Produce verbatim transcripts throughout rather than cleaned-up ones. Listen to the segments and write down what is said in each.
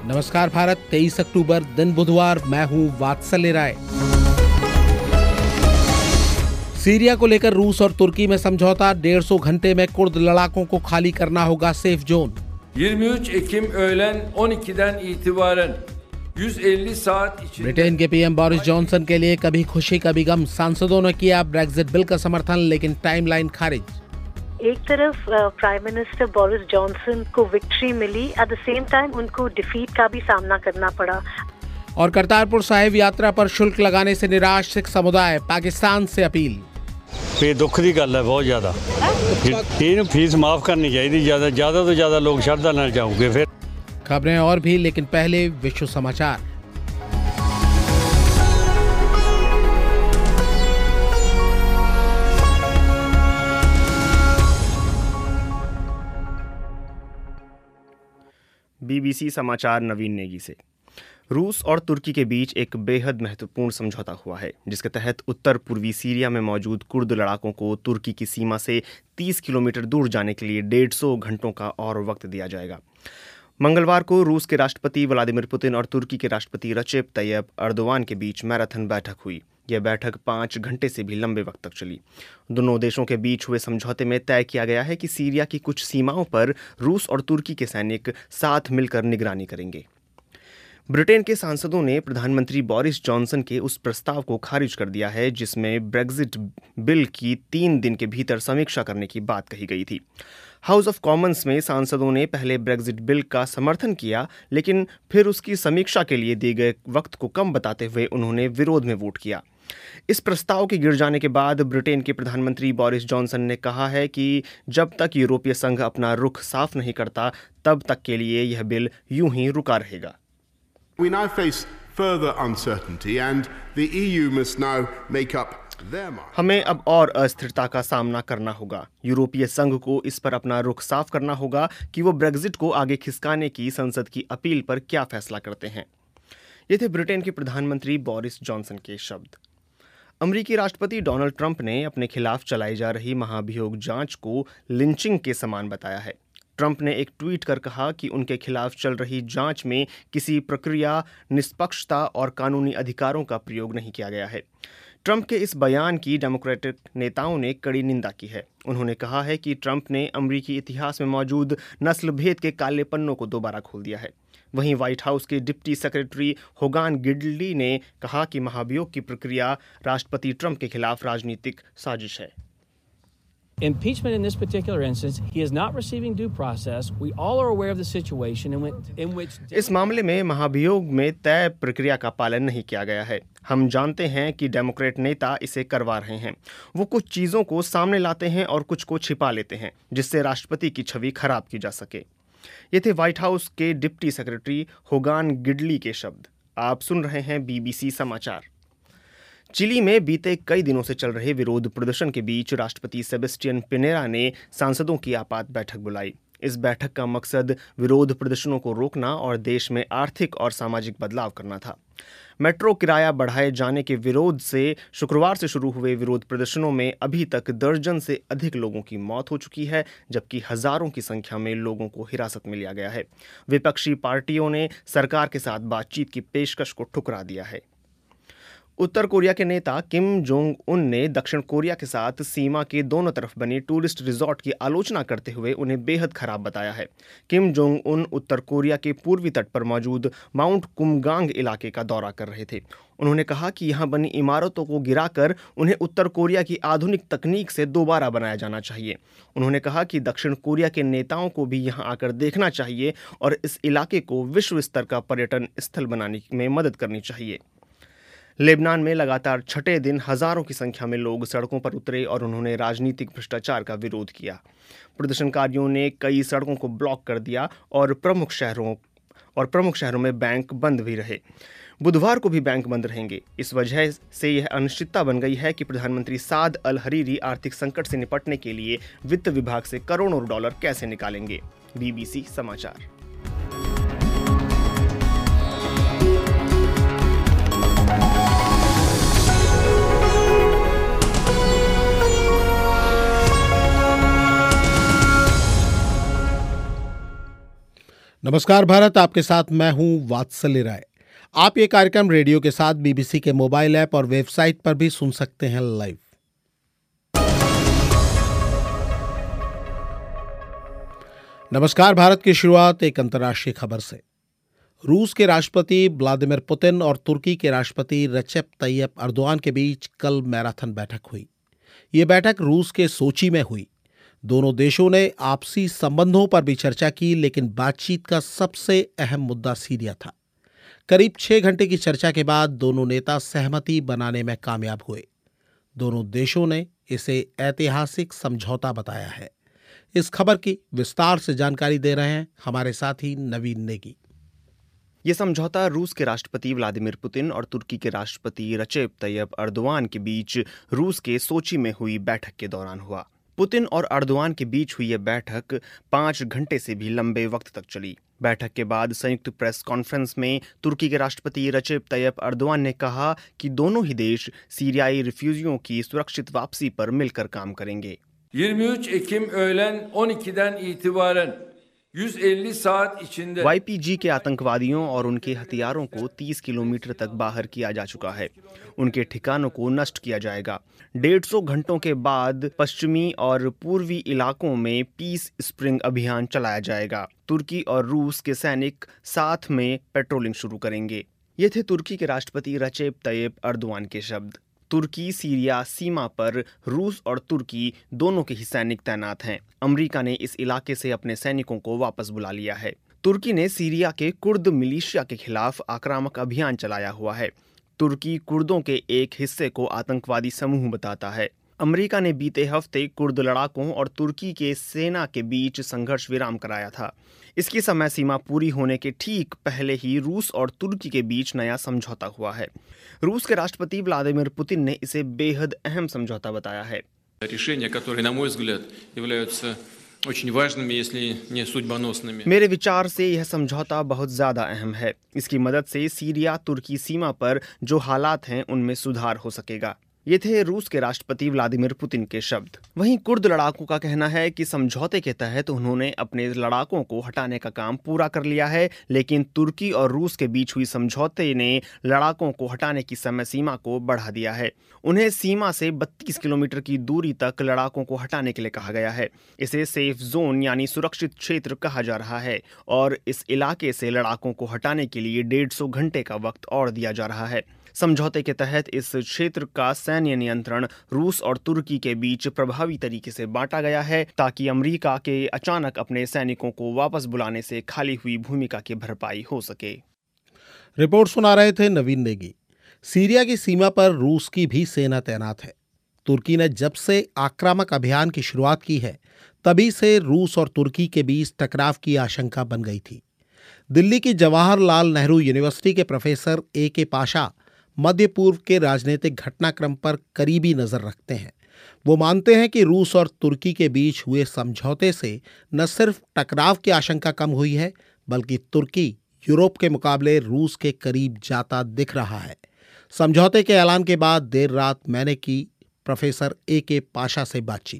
नमस्कार भारत, तेईस अक्टूबर दिन बुधवार, मैं हूं वात्सल्य राय। सीरिया को लेकर रूस और तुर्की में समझौता, डेढ़ सौ घंटे में कुर्द लड़ाकों को खाली करना होगा safe zone. yirmi üç Ekim öğlen on ikiden itibaren yüz elli saat içinde Britain के पीएम बोरिस जॉनसन के लिए कभी खुशी कभी गम, सांसदों ने किया ब्रेक्जिट बिल का समर्थन, लेकिन टाइमलाइन खारिज। एक तरफ प्राइम मिनिस्टर बोरिस जॉनसन को विक्ट्री मिली, एट द सेम टाइम उनको डिफीट का भी सामना करना पड़ा। और करतारपुर साहिब यात्रा पर शुल्क लगाने से निराश सिख समुदाय, पाकिस्तान से अपील। ये दुख की गल है बहुत ज़्यादा, इन्हें फीस माफ़ करनी चाहिए, ज़्यादा ज़्यादा तो ज़्यादा लोग श्रद्धा नाल जाओगे। फिर खबरें और भी, लेकिन पहले विश्व समाचार। बीबीसी समाचार नवीन नेगी से। रूस और तुर्की के बीच एक बेहद महत्वपूर्ण समझौता हुआ है, जिसके तहत उत्तर पूर्वी सीरिया में मौजूद कुर्द लड़ाकों को तुर्की की सीमा से तीस किलोमीटर दूर जाने के लिए डेढ़ सौ घंटों का और वक्त दिया जाएगा। मंगलवार को रूस के राष्ट्रपति व्लादिमीर पुतिन और तुर्की के राष्ट्रपति रजेप तैयब अर्दोवान के बीच मैराथन बैठक हुई। यह बैठक पाँच घंटे से भी लंबे वक्त तक चली। दोनों देशों के बीच हुए समझौते में तय किया गया है कि सीरिया की कुछ सीमाओं पर रूस और तुर्की के सैनिक साथ मिलकर निगरानी करेंगे। ब्रिटेन के सांसदों ने प्रधानमंत्री बोरिस जॉनसन के उस प्रस्ताव को खारिज कर दिया है जिसमें ब्रेक्जिट बिल की तीन दिन के भीतर समीक्षा करने की बात कही गई थी। हाउस ऑफ कॉमन्स में सांसदों ने पहले ब्रेक्जिट बिल का समर्थन किया, लेकिन फिर उसकी समीक्षा के लिए दिए गए वक्त को कम बताते हुए उन्होंने विरोध में वोट किया। इस प्रस्ताव के गिर जाने के बाद ब्रिटेन के प्रधानमंत्री बोरिस जॉनसन ने कहा है कि जब तक यूरोपीय संघ अपना रुख साफ नहीं करता, तब तक के लिए यह बिल यूं ही रुका रहेगा। We now face further uncertainty and the E U must now make up their mind. हमें अब और अस्थिरता का सामना करना होगा। यूरोपीय संघ को इस पर अपना रुख साफ करना होगा कि वो ब्रेक्जिट को आगे खिसकाने की संसद की अपील पर क्या फैसला करते हैं। ये थे ब्रिटेन के प्रधानमंत्री बोरिस जॉनसन के शब्द। अमेरिकी राष्ट्रपति डोनाल्ड ट्रंप ने अपने खिलाफ चलाई जा रही महाभियोग जांच को लिंचिंग के समान बताया है। ट्रंप ने एक ट्वीट कर कहा कि उनके खिलाफ चल रही जांच में किसी प्रक्रिया, निष्पक्षता और कानूनी अधिकारों का प्रयोग नहीं किया गया है। ट्रंप के इस बयान की डेमोक्रेटिक नेताओं ने कड़ी निंदा की है। उन्होंने कहा है कि ट्रंप ने अमेरिकी इतिहास में मौजूद नस्ल भेद के काले पन्नों को दोबारा खोल दिया है। वहीं व्हाइट हाउस के डिप्टी सेक्रेटरी होगान गिडली ने कहा कि महाभियोग की प्रक्रिया राष्ट्रपति ट्रंप के खिलाफ राजनीतिक साजिश है। Impeachment in this particular instance, he is not receiving due process. We all are aware of the situation in which, in which इस मामले में महाभियोग में तय प्रक्रिया का पालन नहीं किया गया है। हम जानते हैं कि डेमोक्रेट नेता इसे करवा रहे हैं। वो कुछ चीज़ों को सामने लाते हैं और कुछ को छिपा लेते हैं, जिससे राष्ट्रपति की छवि खराब की जा सके। ये थे व्हाइट हाउस के डिप्टी सेक्रेटरी होगान गिडली के शब्द। आप सुन रहे हैं बीबीसी समाचार। चिली में बीते कई दिनों से चल रहे विरोध प्रदर्शन के बीच राष्ट्रपति सेबेस्टियन पिनेरा ने सांसदों की आपात बैठक बुलाई। इस बैठक का मकसद विरोध प्रदर्शनों को रोकना और देश में आर्थिक और सामाजिक बदलाव करना था। मेट्रो किराया बढ़ाए जाने के विरोध से शुक्रवार से शुरू हुए विरोध प्रदर्शनों में अभी तक दर्जन से अधिक लोगों की मौत हो चुकी है, जबकि हजारों की संख्या में लोगों को हिरासत में लिया गया है। विपक्षी पार्टियों ने सरकार के साथ बातचीत की पेशकश को ठुकरा दिया है। उत्तर कोरिया के नेता किम जोंग उन ने दक्षिण कोरिया के साथ सीमा के दोनों तरफ बनी टूरिस्ट रिजॉर्ट की आलोचना करते हुए उन्हें बेहद खराब बताया है। किम जोंग उन उत्तर कोरिया के पूर्वी तट पर मौजूद माउंट कुमगांग इलाके का दौरा कर रहे थे। उन्होंने कहा कि यहां बनी इमारतों को गिराकर उन्हें उत्तर कोरिया की आधुनिक तकनीक से दोबारा बनाया जाना चाहिए। उन्होंने कहा कि दक्षिण कोरिया के नेताओं को भी यहां आकर देखना चाहिए और इस इलाके को विश्व स्तर का पर्यटन स्थल बनाने में मदद करनी चाहिए। लेबनान में लगातार छठे दिन हजारों की संख्या में लोग सड़कों पर उतरे और उन्होंने राजनीतिक भ्रष्टाचार का विरोध किया। प्रदर्शनकारियों ने कई सड़कों को ब्लॉक कर दिया और प्रमुख शहरों और प्रमुख शहरों में बैंक बंद भी रहे। बुधवार को भी बैंक बंद रहेंगे। इस वजह से यह अनिश्चितता बन गई है कि प्रधानमंत्री साद अल हरीरी आर्थिक संकट से निपटने के लिए वित्त विभाग से करोड़ों डॉलर कैसे निकालेंगे। बीबीसी समाचार। नमस्कार भारत, आपके साथ मैं हूं वात्सल्य राय। आप ये कार्यक्रम रेडियो के साथ बीबीसी के मोबाइल ऐप और वेबसाइट पर भी सुन सकते हैं लाइव। नमस्कार भारत की शुरुआत एक अंतर्राष्ट्रीय खबर से। रूस के राष्ट्रपति व्लादिमीर पुतिन और तुर्की के राष्ट्रपति रजेप तैयप अर्दोआन के बीच कल मैराथन बैठक हुई। ये बैठक रूस के सोची में हुई। दोनों देशों ने आपसी संबंधों पर भी चर्चा की, लेकिन बातचीत का सबसे अहम मुद्दा सीरिया था। करीब छह घंटे की चर्चा के बाद दोनों नेता सहमति बनाने में कामयाब हुए। दोनों देशों ने इसे ऐतिहासिक समझौता बताया है। इस खबर की विस्तार से जानकारी दे रहे हैं हमारे साथी नवीन नेगी। ये समझौता रूस के राष्ट्रपति व्लादिमीर पुतिन और तुर्की के राष्ट्रपति रजेप तैयप अर्दोआन के बीच रूस के सोची में हुई बैठक के दौरान हुआ। पुतिन और अर्दोआन के बीच हुई यह बैठक पांच घंटे से भी लंबे वक्त तक चली। बैठक के बाद संयुक्त प्रेस कॉन्फ्रेंस में तुर्की के राष्ट्रपति रजेप तैयप अर्दोआन ने कहा कि दोनों ही देश सीरियाई रिफ्यूजियों की सुरक्षित वापसी पर मिलकर काम करेंगे। yirmi üç Ekim öğlen on ikiden itibaren yüz elli saat içinde Y P G के आतंकवादियों और उनके हथियारों को तीस किलोमीटर तक बाहर किया जा चुका है। उनके ठिकानों को नष्ट किया जाएगा। डेढ़ सौ घंटों के बाद पश्चिमी और पूर्वी इलाकों में पीस स्प्रिंग अभियान चलाया जाएगा। तुर्की और रूस के सैनिक साथ में पेट्रोलिंग शुरू करेंगे। ये थे तुर्की के राष्ट्रपति रजेप तैयप अर्दोआन के शब्द। तुर्की सीरिया सीमा पर रूस और तुर्की दोनों के ही सैनिक तैनात हैं। अमेरिका ने इस इलाके से अपने सैनिकों को वापस बुला लिया है। तुर्की ने सीरिया के कुर्द मिलिशिया के खिलाफ आक्रामक अभियान चलाया हुआ है। तुर्की कुर्दों के एक हिस्से को आतंकवादी समूह बताता है। अमेरिका ने बीते हफ्ते कुर्द लड़ाकों और तुर्की के सेना के बीच संघर्ष विराम कराया था। इसकी समय सीमा पूरी होने के ठीक पहले ही रूस और तुर्की के बीच नया समझौता हुआ है। रूस के राष्ट्रपति व्लादिमीर पुतिन ने इसे बेहद अहम समझौता बताया है। решения, которые, на мой взгляд, являются очень важными, если не судьбоносными. मेरे विचार से यह समझौता बहुत ज्यादा अहम है। इसकी मदद से सीरिया तुर्की सीमा पर जो हालात हैं उनमें सुधार हो सकेगा। ये थे रूस के राष्ट्रपति व्लादिमीर पुतिन के शब्द। वहीं कुर्द लड़ाकों का कहना है कि समझौते के तहत उन्होंने अपने लड़ाकों को हटाने का काम पूरा कर लिया है, लेकिन तुर्की और रूस के बीच हुई समझौते ने लड़ाकों को हटाने की समय सीमा को बढ़ा दिया है। उन्हें सीमा से बत्तीस किलोमीटर की दूरी तक लड़ाकों को हटाने के लिए कहा गया है। इसे सेफ जोन यानी सुरक्षित क्षेत्र कहा जा रहा है और इस इलाके से लड़ाकों को हटाने के लिए डेढ़ सौ घंटे का वक्त और दिया जा रहा है। समझौते के तहत इस क्षेत्र का सैन्य नियंत्रण रूस और तुर्की के बीच प्रभावी तरीके से बांटा गया है, ताकि अमेरिका के अचानक अपने सैनिकों को वापस बुलाने से खाली हुई भूमिका की भरपाई हो सके। रिपोर्ट सुना रहे थे नवीन नेगी। सीरिया की सीमा पर रूस की भी सेना तैनात है। तुर्की ने जब से आक्रामक अभियान की शुरुआत की है, तभी से रूस और तुर्की के बीच टकराव की आशंका बन गई थी। दिल्ली की जवाहरलाल नेहरू यूनिवर्सिटी के प्रोफेसर ए के पाशा मध्य पूर्व के राजनीतिक घटनाक्रम पर करीबी नजर रखते हैं। वो मानते हैं कि रूस और तुर्की के बीच हुए समझौते से न सिर्फ टकराव की आशंका कम हुई है, बल्कि तुर्की यूरोप के मुकाबले रूस के करीब जाता दिख रहा है। समझौते के ऐलान के बाद देर रात मैंने की प्रोफेसर ए के पाशा से बातचीत।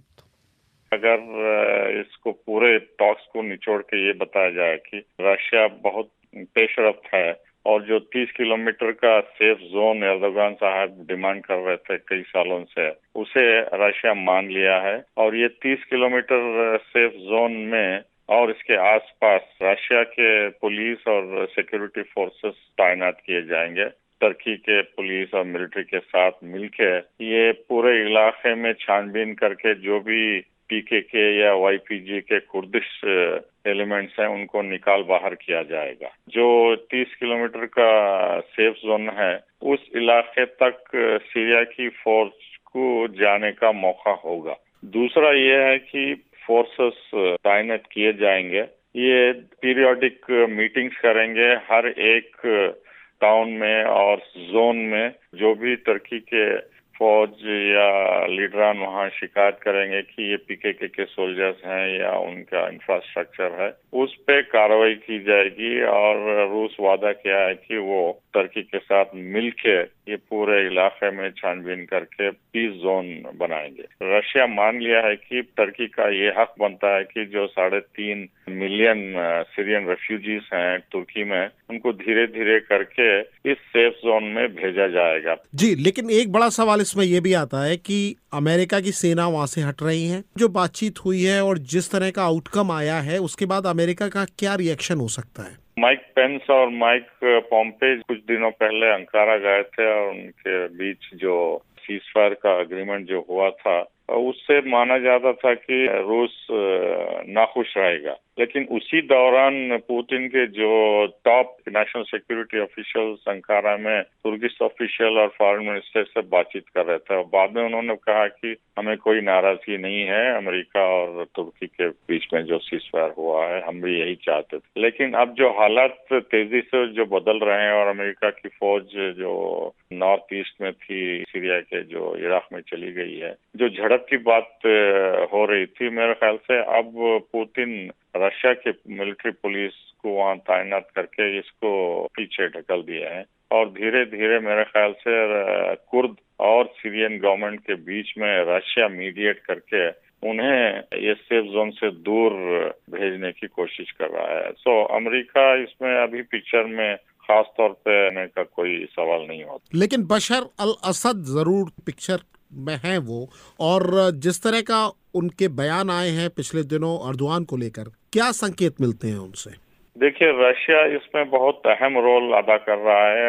अगर इसको पूरे टॉक्स को निचोड़ के ये बताया जाए कि रशिया बहुत पेशरफ्त है और जो तीस किलोमीटर का सेफ जोन एर्दोगान साहब डिमांड कर रहे थे कई सालों से, उसे रशिया मान लिया है और ये तीस किलोमीटर सेफ जोन में और इसके आसपास रशिया के पुलिस और सिक्योरिटी फोर्सेस तैनात किए जाएंगे। तुर्की के पुलिस और मिलिट्री के साथ मिलकर ये पूरे इलाके में छानबीन करके जो भी पी के के या वाई पी जी के कुर्दिश एलिमेंट्स हैं उनको निकाल बाहर किया जाएगा। जो तीस किलोमीटर का सेफ जोन है उस इलाके तक सीरिया की फोर्स को जाने का मौका होगा। दूसरा ये है कि फोर्सेस तैनात किए जाएंगे। ये पीरियोडिक मीटिंग्स करेंगे हर एक टाउन में और जोन में। जो भी तुर्की के फौज या लीडरान वहाँ शिकायत करेंगे कि ये पीकेके के सोल्जर्स हैं या उनका इंफ्रास्ट्रक्चर है, उस पे कार्रवाई की जाएगी और रूस वादा किया है कि वो तुर्की के साथ मिलके ये पूरे इलाके में छानबीन करके पीस जोन बनाएंगे। रशिया मान लिया है कि तुर्की का ये हक बनता है कि जो साढ़े तीन मिलियन सीरियन रेफ्यूजीज हैं तुर्की में, उनको धीरे धीरे करके इस सेफ जोन में भेजा जाएगा। जी, लेकिन एक बड़ा सवाल इसमें यह भी आता है कि अमेरिका की सेना वहां से हट रही है। जो बातचीत हुई है और जिस तरह का आउटकम आया है, उसके बाद अमेरिका का क्या रिएक्शन हो सकता है? माइक पेंस और माइक पॉम्पे कुछ दिनों पहले अंकारा गए थे और उनके बीच जो सीजफायर का एग्रीमेंट जो हुआ था, उससे माना जाता था कि रूस नाखुश रहेगा। लेकिन उसी दौरान पुतिन के जो top national security officials Ankara में तुर्किश ऑफिशियल और फॉरेन मिनिस्टर से बातचीत कर रहे थे। बाद में उन्होंने कहा कि हमें कोई नाराजगी नहीं है अमेरिका और तुर्की के बीच में जो सीजफायर हुआ है, हम भी यही चाहते थे। लेकिन अब जो हालात तेजी से जो बदल रहे हैं और अमेरिका की फौज जो नॉर्थ ईस्ट में थी, सीरिया के जो इराक में चली गई है, जो झड़प की बात हो रही थी, मेरे ख्याल से अब पुतिन रशिया के मिलिट्री पुलिस को वहां तैनात करके इसको पीछे ढकल दिया है और धीरे धीरे मेरे ख्याल से कुर्द और सीरियन गवर्नमेंट के बीच में रशिया मीडिएट करके उन्हें ये सेफ जोन से दूर भेजने की कोशिश कर रहा है। सो अमेरिका इसमें अभी पिक्चर में खास तौर पे आने का कोई सवाल नहीं होता। लेकिन बशर अल असद जरूर पिक्चर में है वो, और जिस तरह का उनके बयान आए हैं पिछले दिनों अर्दोआन को लेकर, क्या संकेत मिलते हैं उनसे? देखिए, रशिया इसमें बहुत अहम रोल अदा कर रहा है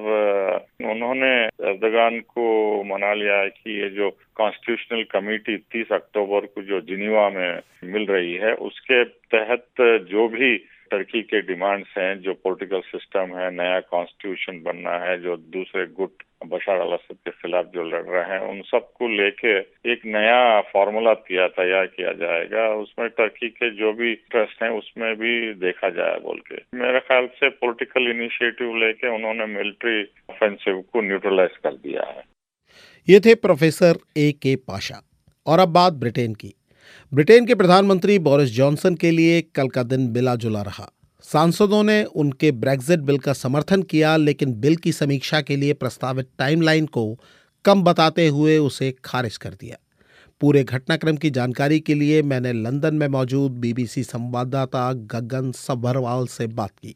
और उन्होंने एर्दोगान को मना लिया है कि ये जो कॉन्स्टिट्यूशनल कमेटी तीस अक्टूबर को जो जिनीवा में मिल रही है, उसके तहत जो भी टर्की के डिमांड्स हैं, जो पॉलिटिकल सिस्टम है, नया कॉन्स्टिट्यूशन बनना है, जो दूसरे गुट बशर अल असद के खिलाफ जो लड़ रहे हैं, उन सबको लेके एक नया फॉर्मूला किया तैयार किया जाएगा। उसमें टर्की के जो भी इंटरेस्ट हैं उसमें भी देखा जाए बोल के मेरे ख्याल से पॉलिटिकल इनिशिएटिव लेके उन्होंने मिलिट्री ऑफेंसिव को न्यूट्रलाइज कर दिया है। ये थे प्रोफेसर ए के पाशा। और अब बात ब्रिटेन की। ब्रिटेन के प्रधानमंत्री बोरिस जॉनसन के लिए कल का दिन मिला जुला रहा। सांसदों ने उनके ब्रेक्जिट बिल का समर्थन किया, लेकिन बिल की समीक्षा के लिए प्रस्तावित टाइमलाइन को कम बताते हुए उसे खारिज कर दिया। पूरे घटनाक्रम की जानकारी के लिए मैंने लंदन में मौजूद बीबीसी संवाददाता गगन सभरवाल से बात की।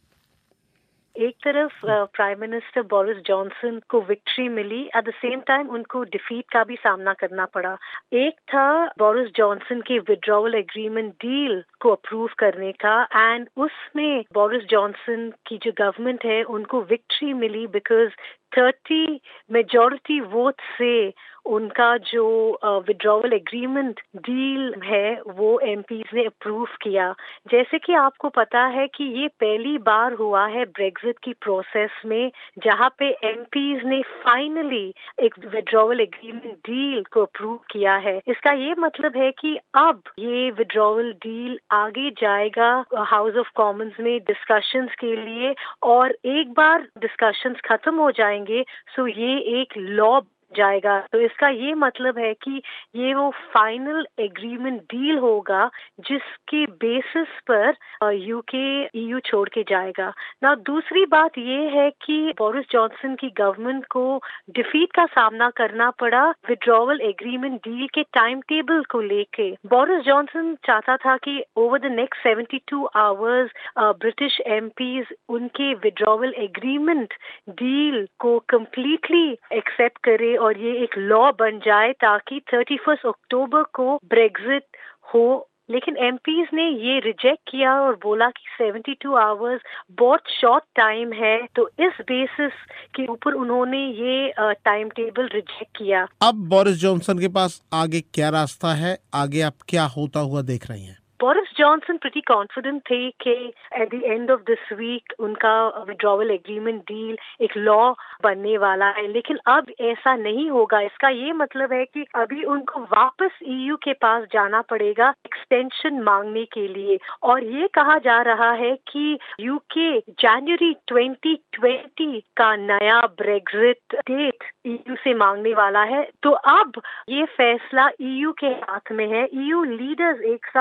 एक तरफ प्राइम मिनिस्टर बोरिस जॉनसन को विक्ट्री मिली, एट द सेम टाइम उनको डिफीट का भी सामना करना पड़ा। एक था बोरिस जॉनसन के विड्रॉवल एग्रीमेंट डील को अप्रूव करने का, एंड उसमें बोरिस जॉनसन की जो गवर्नमेंट है उनको विक्ट्री मिली बिकॉज थर्टी मेजॉरिटी वोट से उनका जो विड्रॉवल एग्रीमेंट डील है वो एमपीज ने अप्रूव किया। जैसे कि आपको पता है कि ये पहली बार हुआ है ब्रेक्जिट की प्रोसेस में जहां पे एमपीज ने फाइनली एक विड्रॉवल एग्रीमेंट डील को अप्रूव किया है। इसका ये मतलब है कि अब ये विड्रॉवल डील आगे जाएगा हाउस ऑफ कॉमन्स में डिस्कशंस के लिए, और एक बार डिस्कशंस खत्म हो जाएंगे सो ये एक लॉ जाएगा। तो इसका ये मतलब है कि ये वो फाइनल एग्रीमेंट डील होगा जिसके बेसिस पर यूके ईयू छोड़ के जाएगा ना। दूसरी बात ये है कि बोरिस जॉनसन की गवर्नमेंट को डिफीट का सामना करना पड़ा विड्रॉवल एग्रीमेंट डील के टाइम टेबल को लेके। बोरिस जॉनसन चाहता था कि over the next seventy two hours British MPs उनके विड्रॉवल एग्रीमेंट डील को कम्प्लीटली एक्सेप्ट करे और ये एक लॉ बन जाए ताकि थर्टी फर्स्ट अक्टूबर को ब्रेक्जिट हो। लेकिन एमपीज ने ये रिजेक्ट किया और बोला कि सेवेंटी टू आवर्स बहुत शॉर्ट टाइम है, तो इस बेसिस के ऊपर उन्होंने ये टाइम टेबल रिजेक्ट किया। अब बोरिस जॉनसन के पास आगे क्या रास्ता है? आगे आप क्या होता हुआ देख रही हैं? बोरिस जॉनसन प्रीटी कॉन्फिडेंट थे कि at the end of this week उनका विड्रॉवल एग्रीमेंट डील एक लॉ बनने वाला है, लेकिन अब ऐसा नहीं होगा। इसका ये मतलब है कि अभी उनको वापस ईयू के पास जाना पड़ेगा एक्सटेंशन मांगने के लिए, और ये कहा जा रहा है कि यूके जनवरी ट्वेंटी ट्वेंटी का नया ब्रेक्जिट डेट ईयू से मांगने वाला है। तो अब ये फैसला ईयू के हाथ में है। ईयू लीडर्स एक साथ बैठ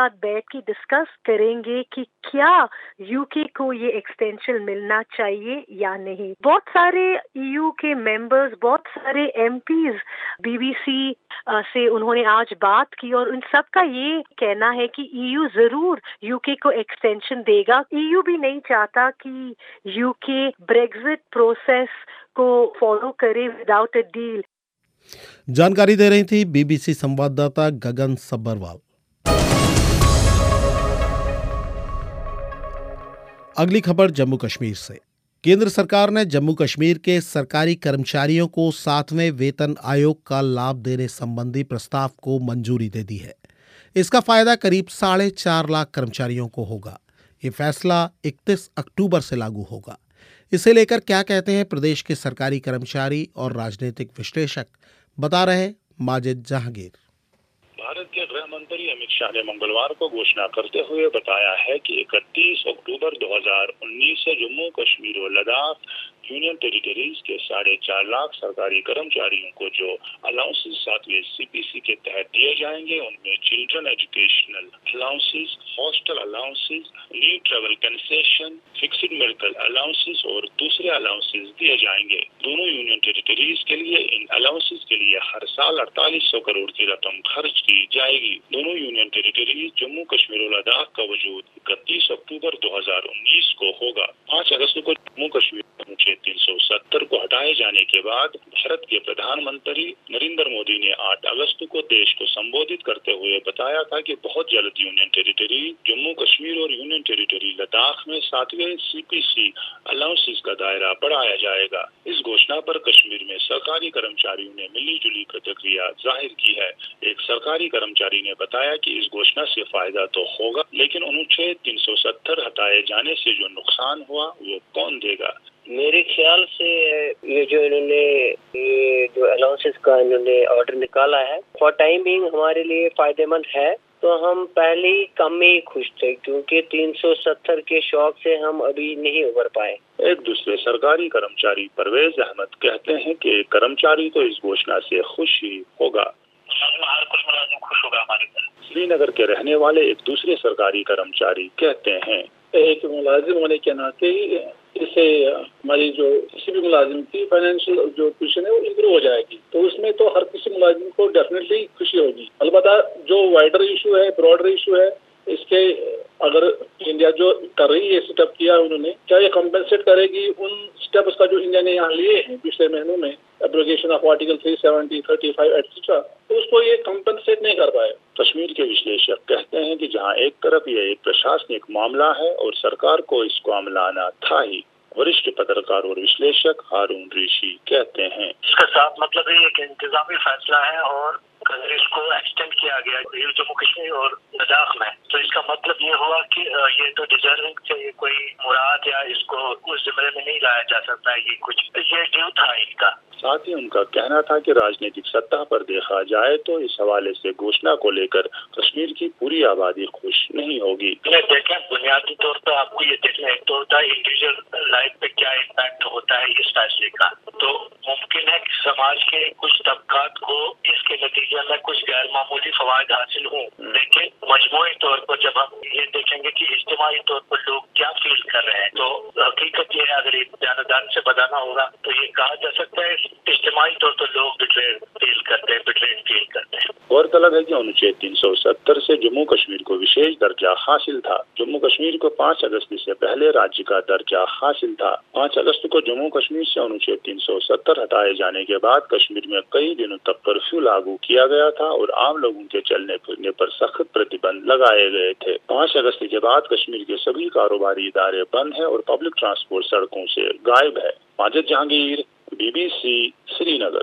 की डिस्कस करेंगे कि क्या यूके को ये एक्सटेंशन मिलना चाहिए या नहीं। बहुत सारे ईयू के मेंबर्स, बहुत सारे एमपीज बीबीसी से उन्होंने आज बात की और उन सब का ये कहना है कि ईयू जरूर यूके को एक्सटेंशन देगा। ईयू भी नहीं चाहता कि यूके ब्रेक्जिट प्रोसेस को फॉलो करे विदाउट अ डील। जानकारी दे रही थी बीबीसी संवाददाता गगन सब्बरवाल। अगली खबर जम्मू कश्मीर से। केंद्र सरकार ने जम्मू कश्मीर के सरकारी कर्मचारियों को सातवें वेतन आयोग का लाभ देने संबंधी प्रस्ताव को मंजूरी दे दी है। इसका फायदा करीब साढ़े चार लाख कर्मचारियों को होगा। ये फैसला इकतीस अक्टूबर से लागू होगा। इसे लेकर क्या कहते हैं प्रदेश के सरकारी कर्मचारी और राजनीतिक विश्लेषक, बता रहे माजिद जहांगीर। भारत के गृह मंत्री अमित शाह ने मंगलवार को घोषणा करते हुए बताया है कि इकतीस अक्टूबर दो हज़ार उन्नीस से जम्मू कश्मीर और लद्दाख यूनियन टेरिटरीज के साढ़े चार लाख सरकारी कर्मचारियों को जो अलाउंसेस सातवें सीपीसी के तहत दिए जाएंगे, उनमें children educational allowances, hostel allowances, leave travel concession, fixed medical allowances और दूसरे अलाउंसेस दिए जाएंगे। दोनों यूनियन टेरिटरीज के लिए इन अलाउंसेस के लिए हर साल अड़तालीस सौ करोड़ की रकम खर्च की जाएगी। दोनों यूनियन टेरिटरीज जम्मू कश्मीर और लद्दाख का वजूद इकतीस अक्टूबर दो हज़ार उन्नीस को होगा। पाँच अगस्त को जम्मू कश्मीर अनुच्छेद तीन सौ सत्तर को हटाए जाने के बाद भारत के प्रधानमंत्री नरेंद्र मोदी ने आठ अगस्त को देश को संबोधित करते हुए बताया था कि बहुत जल्द यूनियन टेरिटरी जम्मू कश्मीर और यूनियन टेरिटरी लद्दाख में सातवें सीपीसी अलाउंसेस का दायरा बढ़ाया जाएगा। इस घोषणा पर कश्मीर में सरकारी कर्मचारियों ने मिली जुली प्रतिक्रिया जाहिर की है। एक सरकारी कर्मचारी ने बताया कि इस घोषणा से फायदा तो होगा, लेकिन अनुच्छेद तीन सौ सत्तर हटाए जाने से जो नुकसान हुआ वो कौन देगा। मेरे ख्याल से ये जो इन्होंने ये जो अलाउंसेस का इन्होंने ऑर्डर निकाला है, फॉर टाइम बिंग हमारे लिए फायदेमंद है। तो हम पहले ही कम में ही खुश थे, क्योंकि तीन सौ सत्तर के शौक से हम अभी नहीं उबर पाए। एक दूसरे सरकारी कर्मचारी परवेज अहमद कहते हैं कि कर्मचारी तो इस घोषणा से खुश ही होगा। हर कुछ मुलाजिम खुश होगा हमारे घर। श्रीनगर के रहने वाले एक दूसरे सरकारी कर्मचारी कहते हैं, एक मुलाजिम होने के नाते इससे हमारी जो किसी भी मुलाजिम की फाइनेंशियल जो पोजीशन है वो इम्प्रूव हो जाएगी। तो उसमें तो हर किसी मुलाजिम को डेफिनेटली खुशी होगी। अलबत्ता जो वाइडर इशू है, ब्रॉडर इशू है, इसके अगर इंडिया जो कर रही है स्टेप किया उन्होंने, क्या ये कम्पेंसेट करेगी उन स्टेप्स का जो इंडिया ने यहाँ लिए हैं पिछले महीनों में, एब्रोगेशन ऑफ आर्टिकल तीन सौ सत्तर, पैंतीस एटसेट्रा, तो उसको ये कम्पेंसेट नहीं कर पाए। कश्मीर के विश्लेषक कहते हैं कि जहां एक तरफ ये एक प्रशासनिक मामला है और सरकार को इसको अमलाना था ही। वरिष्ठ पत्रकार और विश्लेषक हारून ऋषि कहते हैं, इसका साफ मतलब है एक इंतजामी फैसला है और अगर इसको एक्सटेंड किया गया जम्मू कश्मीर और लद्दाख में, तो इसका मतलब ये हुआ कि ये तो डिजर्विंग से कोई मुराद या इसको उस जिम्मे में नहीं लाया जा सकता है, ये कुछ ये ड्यू था इनका। साथ ही उनका कहना था कि राजनीतिक सत्ता पर देखा जाए तो इस हवाले से घोषणा को लेकर कश्मीर की पूरी आबादी खुश नहीं होगी। देखें, बुनियादी तौर पर आपको ये देखना एक तो होता है इंडिविजुअल लाइफ पे क्या इम्पैक्ट होता है इस फैसले का। तो मुमकिन है कि समाज के कुछ तबकात को इसके नतीजे में कुछ गैर मामूली फवायद हासिल हों, लेकिन मजमूई तौर पर जब हम ये देखेंगे कि इज्तिमाई तौर पर लोग क्या फील कर रहे हैं, तो हकीकत ये है, अगर ध्यान से बताना होगा तो ये कहा जा सकता है इज्तिमाई तौर पर लोग बिट्रेड फील करते हैं, बिट्रेड फील करते हैं। गौरतलब है कि अनुच्छेद तीन सौ सत्तर से जम्मू कश्मीर को विशेष दर्जा हासिल था। जम्मू कश्मीर को पाँच अगस्त से पहले राज्य का दर्जा हासिल था। पाँच अगस्त को जम्मू कश्मीर से अनुच्छेद तीन सौ सत्तर हटाए जाने के बाद कश्मीर में कई दिनों तक कर्फ्यू लागू किया गया था और आम लोगों के चलने फिरने पर सख्त प्रतिबंध लगाए गए थे। पाँच अगस्त के बाद कश्मीर के सभी कारोबारी इदारे बंद हैं और पब्लिक ट्रांसपोर्ट सड़कों से गायब है। माजिद जहांगीर, बीबीसी श्रीनगर।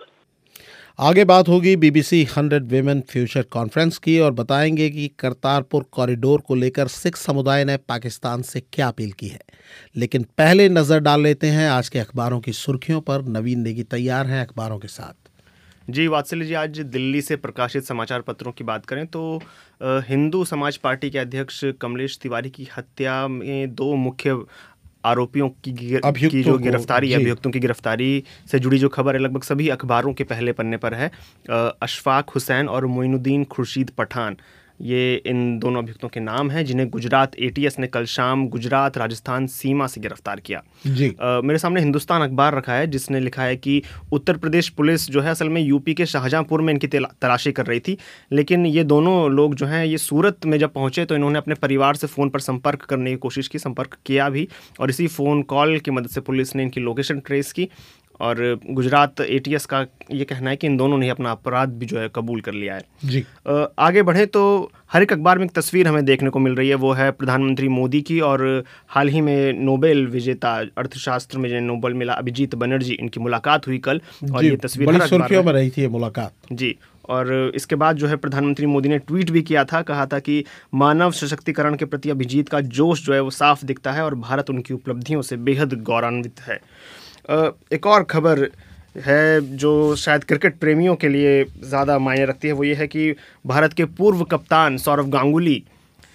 आगे बात होगी BBC hundred women future conference की और बताएंगे कि करतारपुर कॉरिडोर को लेकर सिख समुदाय ने पाकिस्तान से क्या अपील की है। लेकिन पहले नजर डाल लेते हैं आज के अखबारों की सुर्खियों पर। नवीन नेगी तैयार हैं अखबारों के साथ। जी वात्सल्य जी, आज दिल्ली से प्रकाशित समाचार पत्रों की बात करें तो हिंदू समाज पार्टी के अध्यक्ष कमलेश तिवारी की हत्या में दो मुख्य आरोपियों की, की जो गिरफ्तारी अभियुक्तों की गिरफ्तारी से जुड़ी जो खबर है लगभग सभी अखबारों के पहले पन्ने पर है। अशफाक हुसैन और मोइनुद्दीन खुर्शीद पठान, ये इन दोनों अभियुक्तों के नाम हैं जिन्हें गुजरात एटीएस ने कल शाम गुजरात राजस्थान सीमा से गिरफ्तार किया। जी आ, मेरे सामने हिंदुस्तान अखबार रखा है जिसने लिखा है कि उत्तर प्रदेश पुलिस जो है असल में यूपी के शाहजहांपुर में इनकी तलाशी कर रही थी, लेकिन ये दोनों लोग जो हैं ये सूरत में जब पहुंचे तो इन्होंने अपने परिवार से फ़ोन पर संपर्क करने की कोशिश की, संपर्क किया भी, और इसी फ़ोन कॉल की मदद से पुलिस ने इनकी लोकेशन ट्रेस की। और गुजरात एटीएस का ये कहना है कि इन दोनों ने अपना अपराध भी जो है कबूल कर लिया है। जी आ, आगे बढ़े तो हर एक अखबार में एक तस्वीर हमें देखने को मिल रही है, वो है प्रधानमंत्री मोदी की और हाल ही में नोबेल विजेता अर्थशास्त्र में जिन्हें नोबेल मिला अभिजीत बनर्जी, इनकी मुलाकात हुई कल और ये तस्वीर बड़ी सुर्खियों में रही थी ये मुलाकात। जी, और इसके बाद जो है प्रधानमंत्री मोदी ने ट्वीट भी किया था, कहा था कि मानव सशक्तिकरण के प्रति अभिजीत का जोश जो है वो साफ दिखता है और भारत उनकी उपलब्धियों से बेहद गौरवान्वित है। एक और खबर है जो शायद क्रिकेट प्रेमियों के लिए ज़्यादा मायने रखती है, वो ये है कि भारत के पूर्व कप्तान सौरव गांगुली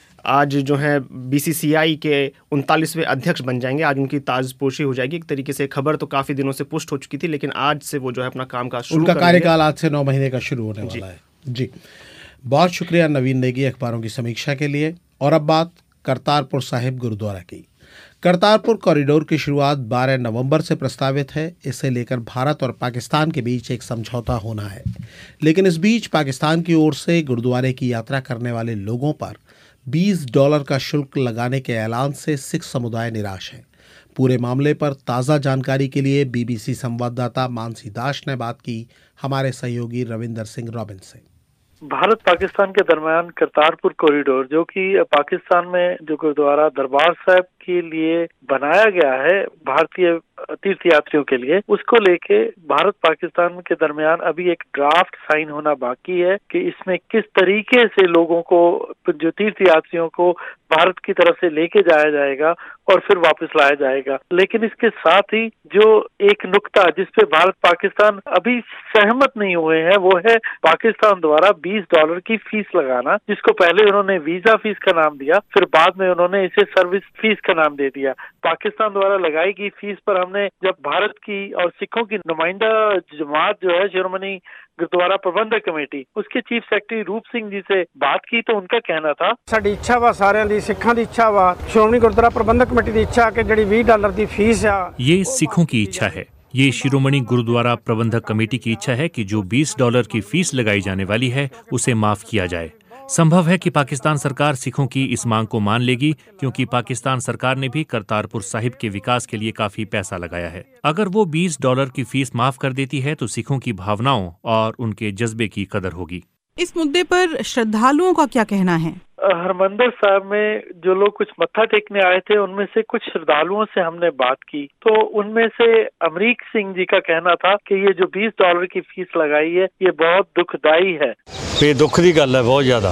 आज जो है बीसीसीआई के उनतालीसवें अध्यक्ष बन जाएंगे। आज उनकी ताजपोशी हो जाएगी। एक तरीके से खबर तो काफ़ी दिनों से पुष्ट हो चुकी थी, लेकिन आज से वो जो है अपना काम काज शुरू उनका कार्यकाल आज से नौ महीने का शुरू होने वाला है। जी, बहुत शुक्रिया नवीन नेगी अखबारों की समीक्षा के लिए। और अब बात करतारपुर साहिब गुरुद्वारा की। करतारपुर कॉरिडोर की शुरुआत बारह नवंबर से प्रस्तावित है। इसे लेकर भारत और पाकिस्तान के बीच एक समझौता होना है, लेकिन इस बीच पाकिस्तान की ओर से गुरुद्वारे की यात्रा करने वाले लोगों पर बीस डॉलर का शुल्क लगाने के ऐलान से सिख समुदाय निराश है। पूरे मामले पर ताज़ा जानकारी के लिए बीबीसी संवाददाता मानसी दास ने बात की हमारे सहयोगी रविंदर सिंह रॉबिन से। भारत पाकिस्तान के दरमियान करतारपुर कॉरिडोर, जो कि पाकिस्तान में जो गुरुद्वारा दरबार साहिब के लिए बनाया गया है भारतीय तीर्थयात्रियों के लिए, उसको लेके भारत पाकिस्तान के दरमियान अभी एक ड्राफ्ट साइन होना बाकी है कि इसमें किस तरीके से लोगों को, जो तीर्थयात्रियों को भारत की तरफ से लेके जाया जाएगा और फिर वापस लाया जाएगा। लेकिन इसके साथ ही जो एक नुक्ता जिसपे भारत पाकिस्तान अभी सहमत नहीं हुए हैं, वो है पाकिस्तान द्वारा बीस डॉलर की फीस लगाना, जिसको पहले उन्होंने वीजा फीस का नाम दिया, फिर बाद में उन्होंने इसे सर्विस फीस का नाम दे दिया। पाकिस्तान द्वारा लगाई गई फीस पर हमने जब भारत की और सिखों की नुमाइंदा जमात जो है शिरोमणि गुरुद्वारा प्रबंधक कमेटी, उसके चीफ सेक्रेटरी रूप सिंह जी से बात की तो उनका कहना था, साडी इच्छा वा सारियां दी सिखां दी इच्छा वा शिरोमणि गुरुद्वारा प्रबंधक कमेटी दी इच्छा कि जिहड़ी बीस डॉलर दी फीस आ, ये सिखों की इच्छा है। ये शिरोमणि गुरुद्वारा प्रबंधक कमेटी की इच्छा है कि जो बीस डॉलर की फीस लगाई जाने वाली है उसे माफ किया जाए। संभव है कि पाकिस्तान सरकार सिखों की इस मांग को मान लेगी, क्योंकि पाकिस्तान सरकार ने भी करतारपुर साहिब के विकास के लिए काफी पैसा लगाया है। अगर वो बीस डॉलर की फीस माफ कर देती है तो सिखों की भावनाओं और उनके जज्बे की कदर होगी। इस मुद्दे पर श्रद्धालुओं का क्या कहना है? हरमंदिर साहब में जो लोग कुछ मत्था टेकने आए थे, उनमें से कुछ श्रद्धालुओं से हमने बात की तो उनमें से अमरीक सिंह जी का कहना था कि ये जो बीस डॉलर की फीस लगाई है ये बहुत दुखदाई है। ये दुख की गल है बहुत ज्यादा।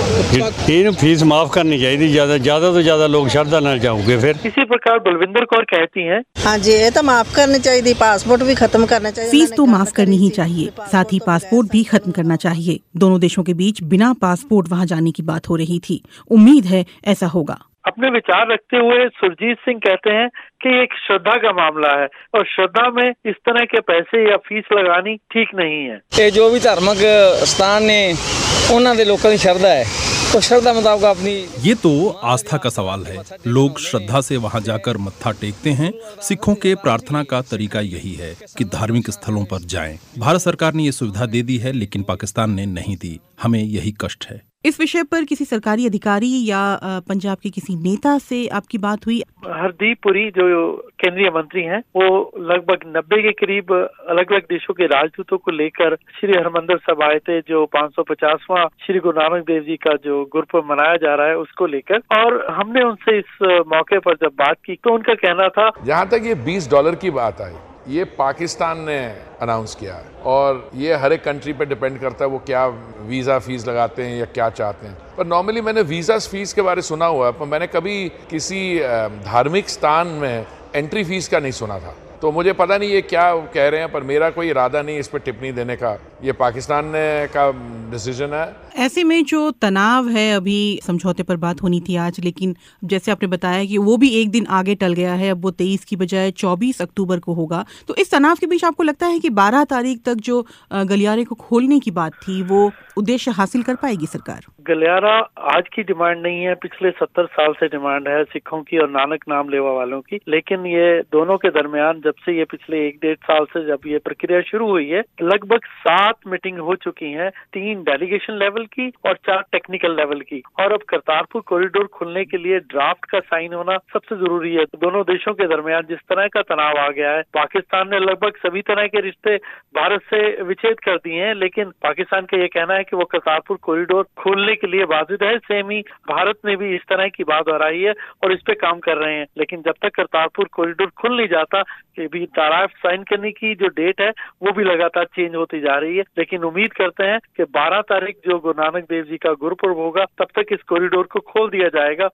इन फीस माफ करनी चाहिए, ज्यादा ज्यादा तो ज्यादा लोग श्रद्धा नाल जाओगे। फिर इसी प्रकार बलविंदर कौर कहती हैं, हाँ जी, ये तो माफ करनी चाहिए, पासपोर्ट भी खत्म करना चाहिए। फीस तो माफ करनी ही चाहिए, साथ ही पासपोर्ट भी खत्म करना चाहिए। दोनों देशों के बीच बिना पासपोर्ट वहाँ जाने की बात हो रही थी। उम्मीद है ऐसा होगा। अपने विचार रखते हुए सुरजीत सिंह कहते हैं कि एक श्रद्धा का मामला है और श्रद्धा में इस तरह के पैसे या फीस लगानी ठीक नहीं है। ये जो भी धार्मिक स्थान ने उन्होंने लोगों की श्रद्धा है, तो श्रद्धा मुताबिक अपनी, ये तो आस्था का सवाल है। लोग श्रद्धा से वहां जाकर मत्था टेकते हैं। सिखों के प्रार्थना का तरीका यही है कि धार्मिक स्थलों पर जाएं। भारत सरकार ने ये सुविधा दे दी है, लेकिन पाकिस्तान ने नहीं दी। हमें यही कष्ट है। इस विषय पर किसी सरकारी अधिकारी या पंजाब के किसी नेता से आपकी बात हुई? हरदीप पुरी जो केंद्रीय मंत्री हैं, वो लगभग नब्बे के करीब अलग अलग देशों के राजदूतों को लेकर श्री हरमंदिर साहिब आए थे, जो पाँच सौ पचासवां श्री गुरु नानक देव जी का जो गुरुपर्व मनाया जा रहा है उसको लेकर। और हमने उनसे इस मौके पर जब बात की तो उनका कहना था, जहाँ तक ये बीस डॉलर की बात आई, ये पाकिस्तान ने अनाउंस किया है और ये हर एक कंट्री पे डिपेंड करता है वो क्या वीज़ा फीस लगाते हैं या क्या चाहते हैं। पर नॉर्मली मैंने वीज़ा फीस के बारे में सुना हुआ है, पर मैंने कभी किसी धार्मिक स्थान में एंट्री फीस का नहीं सुना था। तो मुझे पता नहीं ये क्या कह रहे हैं, पर मेरा कोई इरादा नहीं इस पर टिप्पणी देने का ये पाकिस्तान ने का डिसीजन है। ऐसे में जो तनाव है, अभी समझौते पर बात होनी थी आज, लेकिन जैसे आपने बताया कि वो भी एक दिन आगे टल गया है, अब वो तेईस की बजाय चौबीस अक्टूबर को होगा। तो इस तनाव के बीच आपको लगता है कि बारह तारीख तक जो गलियारे को खोलने की बात थी वो उद्देश्य हासिल कर पाएगी सरकार? गलियारा आज की डिमांड नहीं है, पिछले सत्तर साल से डिमांड है सिखों की और नानक नाम लेवा वालों की। लेकिन ये दोनों के दरमियान जब से ये पिछले एक डेढ़ साल से जब ये प्रक्रिया शुरू हुई है, लगभग सात मीटिंग हो चुकी हैं, तीन डेलीगेशन लेवल की और चार टेक्निकल लेवल की। और अब करतारपुर कॉरिडोर खुलने के लिए ड्राफ्ट का साइन होना सबसे जरूरी है। दोनों देशों के दरमियान जिस तरह का तनाव आ गया है, पाकिस्तान ने लगभग सभी तरह के रिश्ते भारत से विच्छेद कर दिए हैं, लेकिन पाकिस्तान का ये कहना है कि वो करतारपुर कॉरिडोर खोलने के लिए वाजिद है। सेम ही भारत ने भी इस तरह की बात दोहराई है और इस पे काम कर रहे हैं। लेकिन जब तक करतारपुर कॉरिडोर खुल नहीं जाता, कि भी ड्राफ्ट साइन करने की जो डेट है वो भी लगातार चेंज होती जा रही है। लेकिन उम्मीद करते हैं कि बारह तारीख जो गुरु नानक देव जी का गुरुपुरब होगा, तब तक इस कॉरिडोर को खोल दिया जाएगा।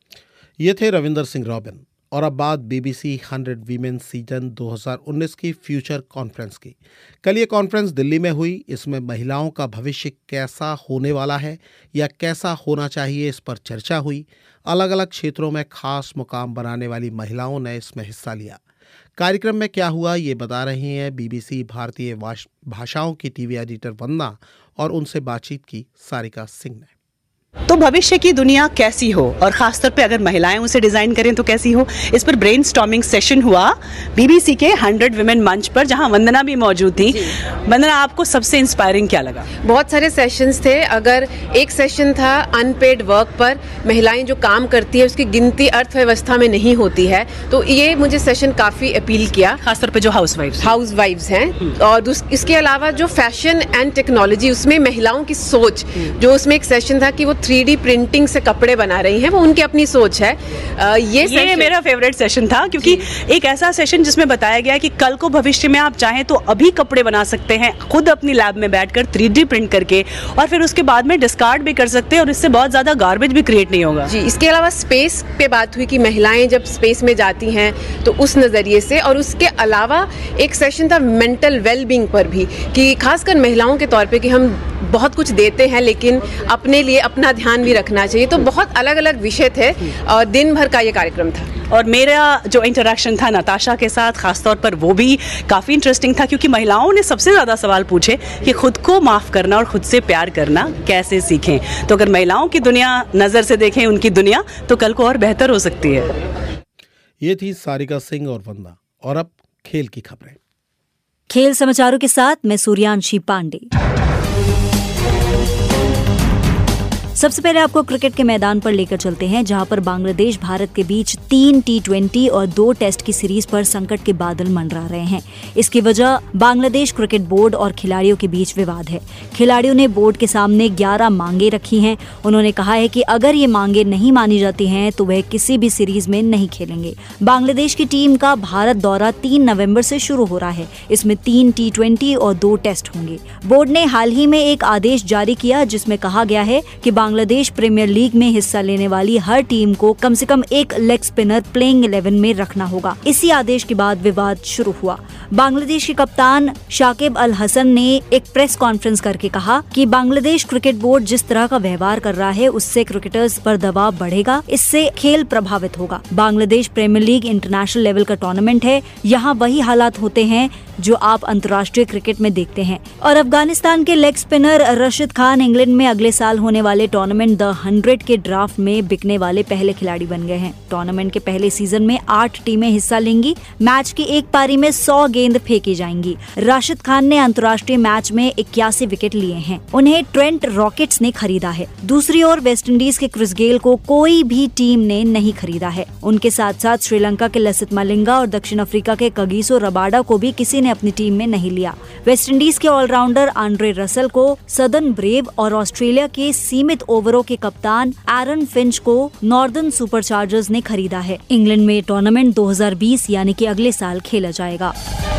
ये थे रविंदर सिंह रॉबिन। और अब बात बीबीसी हंड्रेड वीमेन सीजन दो हज़ार उन्नीस की फ्यूचर कॉन्फ्रेंस की। कल ये कॉन्फ्रेंस दिल्ली में हुई। इसमें महिलाओं का भविष्य कैसा होने वाला है या कैसा होना चाहिए, इस पर चर्चा हुई। अलग अलग क्षेत्रों में खास मुकाम बनाने वाली महिलाओं ने इसमें हिस्सा लिया। कार्यक्रम में क्या हुआ ये बता रही हैं बीबीसी भारतीय भाषाओं की टीवी एडिटर वंदना, और उनसे बातचीत की सारिका सिंह ने। तो भविष्य की दुनिया कैसी हो और खासतौर पे अगर महिलाएं उसे डिजाइन करें तो कैसी हो, इस पर ब्रेनस्टॉर्मिंग सेशन हुआ बीबीसी के हंड्रेड विमेन मंच पर, जहां वंदना भी मौजूद थी। वंदना, आपको सबसे इंस्पायरिंग क्या लगा? बहुत सारे सेशंस थे। अगर एक सेशन था अनपेड वर्क पर, महिलाएं जो काम करती है उसकी गिनती अर्थव्यवस्था में नहीं होती है, तो ये मुझे सेशन काफी अपील किया, खासतौर पे जो हाउस वाइफ्स हाउस वाइफ्स हैं। और इसके अलावा जो फैशन एंड टेक्नोलॉजी, उसमें महिलाओं की सोच, जो उसमें एक सेशन था कि वो थ्री डी प्रिंटिंग से कपड़े बना रही हैं, वो उनकी अपनी सोच है। आ, ये ये मेरा फेवरेट सेशन था, क्योंकि एक ऐसा सेशन जिसमें बताया गया कि कल को भविष्य में आप चाहें तो अभी कपड़े बना सकते हैं, खुद अपनी लैब में बैठकर थ्री डी प्रिंट करके, और फिर उसके बाद में डिस्कार्ड भी कर सकते हैं और इससे बहुत ज्यादा गार्बेज भी क्रिएट नहीं होगा। जी, इसके अलावा स्पेस पे बात हुई कि महिलाएं जब स्पेस में जाती हैं तो उस नजरिए से, और उसके अलावा एक सेशन था मेंटल वेलबींग पर भी, कि खासकर महिलाओं के तौर पे कि हम बहुत कुछ देते हैं लेकिन अपने लिए अपना ध्यान भी रखना चाहिए। तो बहुत अलग अलग विषय थे और दिन भर का ये कार्यक्रम था। और मेरा जो इंटरेक्शन था नताशा के साथ खासतौर पर, वो भी काफ़ी इंटरेस्टिंग था, क्योंकि महिलाओं ने सबसे ज़्यादा सवाल पूछे कि खुद को माफ़ करना और खुद से प्यार करना कैसे सीखें। तो अगर महिलाओं की दुनिया नज़र से देखें उनकी दुनिया, तो कल को और बेहतर हो सकती है। ये थी सारिका सिंह और वंदना। और अब खेल की खबरें। खेल समाचारों के साथ मैं सूर्यांशी पांडे। सबसे पहले आपको क्रिकेट के मैदान पर लेकर चलते हैं, जहां पर बांग्लादेश भारत के बीच तीन टी ट्वेंटी और दो टेस्ट की सीरीज पर संकट के बादल मंडरा रहे हैं। इसकी वजह बांग्लादेश क्रिकेट बोर्ड और खिलाड़ियों के बीच विवाद है। खिलाड़ियों ने बोर्ड के सामने ग्यारह मांगे रखी हैं। उन्होंने कहा है कि अगर ये मांगे नहीं मानी जाती हैं तो वह किसी भी सीरीज में नहीं खेलेंगे। बांग्लादेश की टीम का भारत दौरा तीन नवम्बर से शुरू हो रहा है। इसमें तीन टी ट्वेंटी और दो टेस्ट होंगे। बोर्ड ने हाल ही में एक आदेश जारी किया जिसमें कहा गया है कि बांग्लादेश प्रीमियर लीग में हिस्सा लेने वाली हर टीम को कम से कम एक लेग स्पिनर प्लेइंग इलेवन में रखना होगा। इसी आदेश के बाद विवाद शुरू हुआ। बांग्लादेश के कप्तान शाकिब अल हसन ने एक प्रेस कॉन्फ्रेंस करके कहा कि बांग्लादेश क्रिकेट बोर्ड जिस तरह का व्यवहार कर रहा है उससे क्रिकेटर्स पर दबाव बढ़ेगा, इससे खेल प्रभावित होगा। Bangladesh premier league international level का टूर्नामेंट है, यहाँ वही हालात होते हैं जो आप अंतर्राष्ट्रीय क्रिकेट में देखते हैं। और अफगानिस्तान के leg spinner Rashid Khan England में अगले साल होने वाले टूर्नामेंट द हंड्रेड के ड्राफ्ट में बिकने वाले पहले खिलाड़ी बन गए हैं। टूर्नामेंट के पहले सीजन में आठ टीमें हिस्सा लेंगी। मैच की एक पारी में सौ गेंद फेंकी जाएंगी। राशिद खान ने अंतर्राष्ट्रीय मैच में इक्यासी विकेट लिए हैं। उन्हें ट्रेंट रॉकेट्स ने खरीदा है। दूसरी ओर वेस्टइंडीज के क्रिस गेल को कोई भी टीम ने नहीं खरीदा है। उनके साथ साथ श्रीलंका के लसित मलिंगा और दक्षिण अफ्रीका के कगिसो रबाडा को भी किसी ने अपनी टीम में नहीं लिया। वेस्टइंडीज के ऑलराउंडर आंड्रे रसल को सदर्न ब्रेव और ऑस्ट्रेलिया के सीमित ओवरों के कप्तान एरन फिंच को नॉर्दर्न सुपरचार्जर्स ने खरीदा है। इंग्लैंड में टूर्नामेंट दो हज़ार बीस यानी कि अगले साल खेला जाएगा।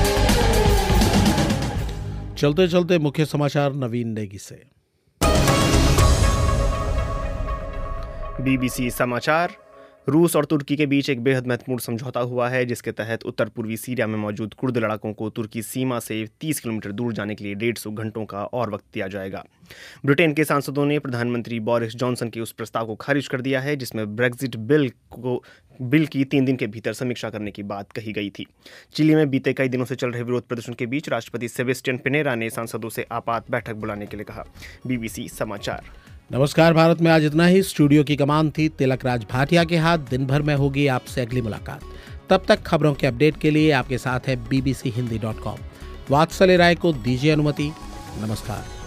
चलते चलते मुख्य समाचार नवीन नेगी से। बीबीसी समाचार। रूस और तुर्की के बीच एक बेहद महत्वपूर्ण समझौता हुआ है, जिसके तहत उत्तर पूर्वी सीरिया में मौजूद कुर्द लड़ाकों को तुर्की सीमा से तीस किलोमीटर दूर जाने के लिए डेढ़ सौ घंटों का और वक्त दिया जाएगा। ब्रिटेन के सांसदों ने प्रधानमंत्री बोरिस जॉनसन के उस प्रस्ताव को खारिज कर दिया है जिसमें ब्रेक्जिट बिल को बिल की तीन दिन के भीतर समीक्षा करने की बात कही गई थी। चिली में बीते कई दिनों से चल रहे विरोध प्रदर्शन के बीच राष्ट्रपति सेबेस्टियन पिनेरा ने सांसदों से आपात बैठक बुलाने के लिए कहा। बीबीसी समाचार। नमस्कार भारत में आज इतना ही। स्टूडियो की कमान थी तिलक राज भाटिया के हाथ। दिन भर में होगी आपसे अगली मुलाकात। तब तक खबरों के अपडेट के लिए आपके साथ है बीबीसी हिंदी डॉट कॉम। वात्सल्य राय को दीजिए अनुमति। नमस्कार।